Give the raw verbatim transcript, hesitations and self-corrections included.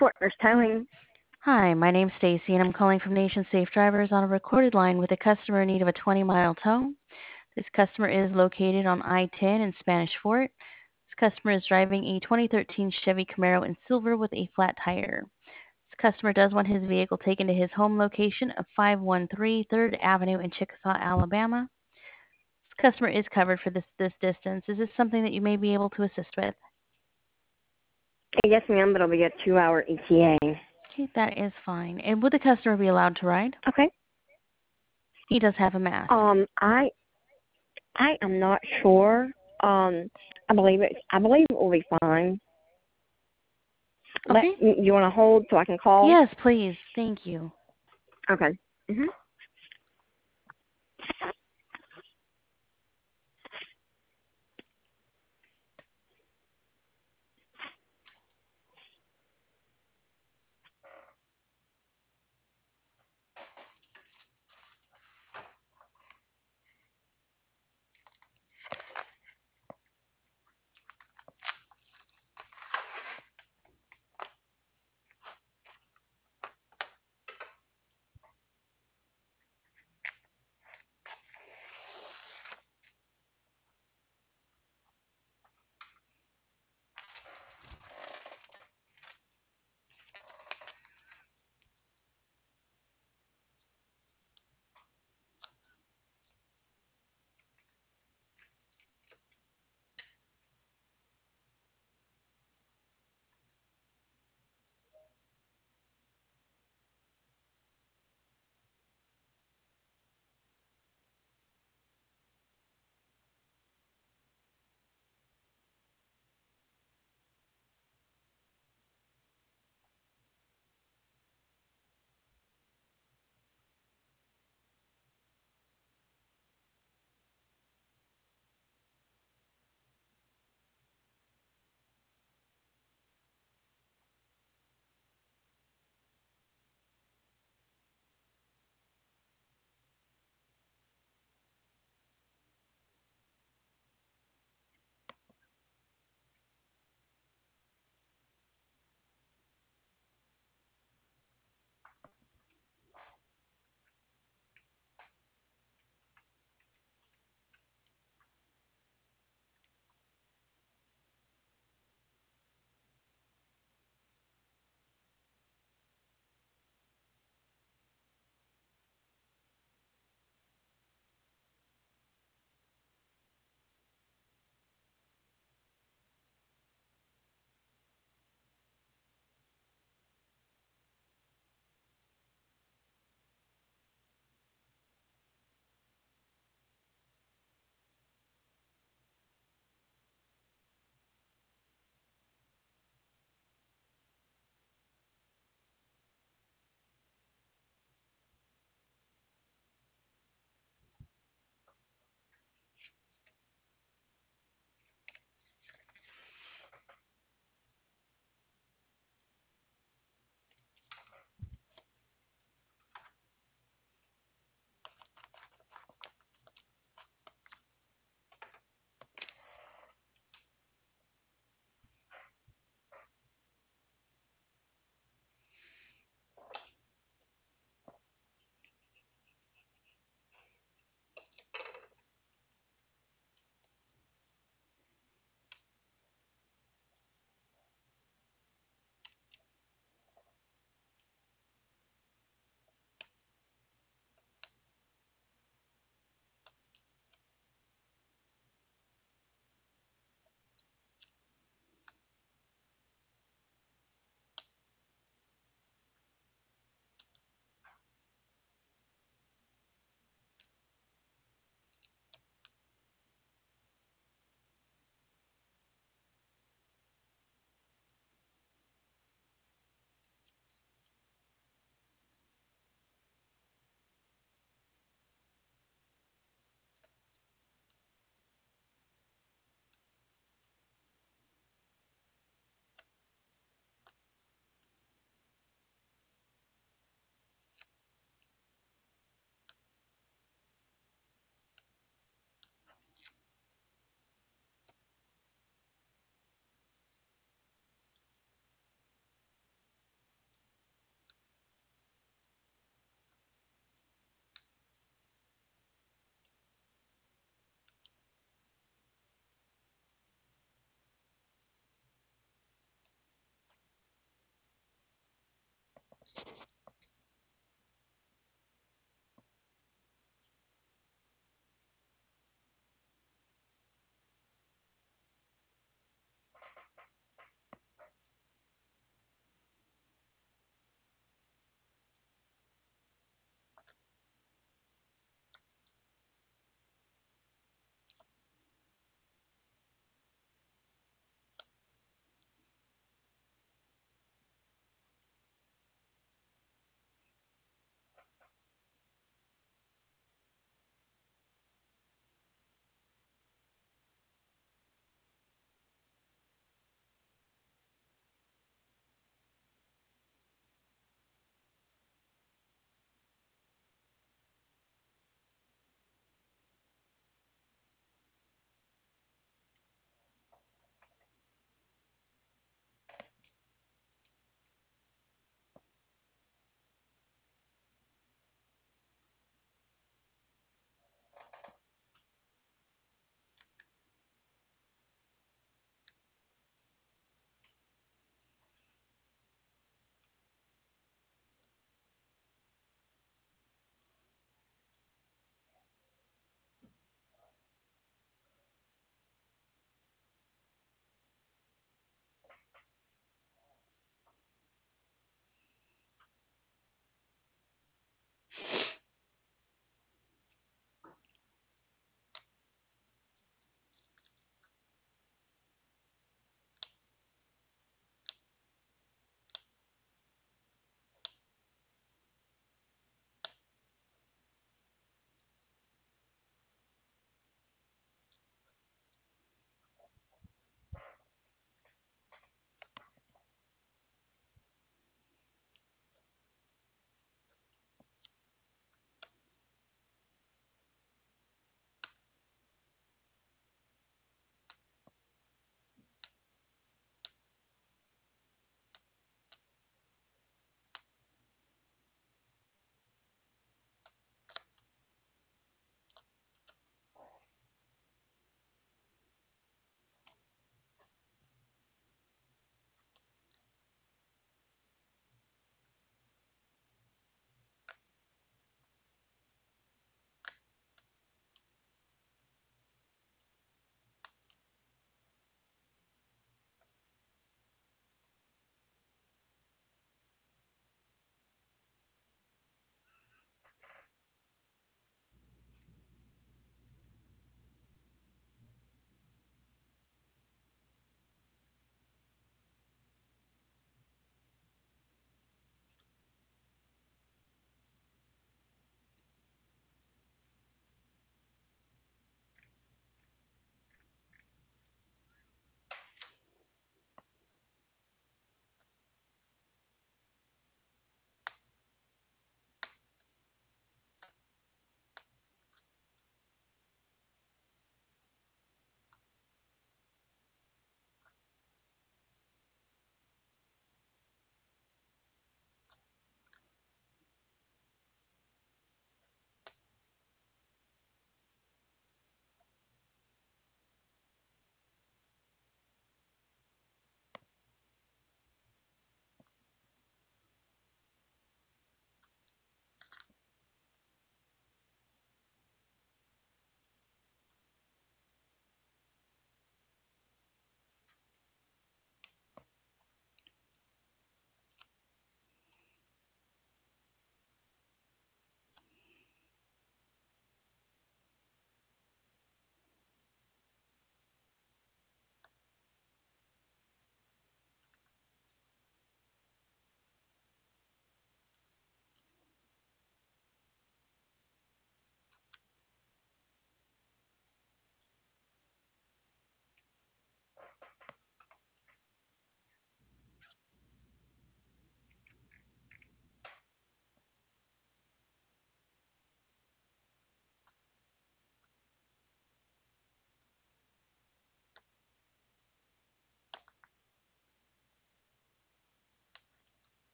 Partners Towing. Hi, my name's Stacy, and I'm calling from Nation Safe Drivers on a recorded line with a customer in need of a twenty-mile tow. This customer is located on I ten in Spanish Fort. This customer is driving a twenty thirteen Chevy Camaro in silver with a flat tire. This customer does want his vehicle taken to his home location of five one three third Avenue in Chickasaw, Alabama. This customer is covered for this, this distance. Is this something that you may be able to assist with? Yes, ma'am, but it'll be a two-hour E T A. Okay, that is fine. And would the customer be allowed to ride? Okay. He does have a mask. Um, I I am not sure. Um, I believe it. I believe it will be fine. Okay. Let, you want to hold so I can call? Yes, please. Thank you. Okay. Mhm.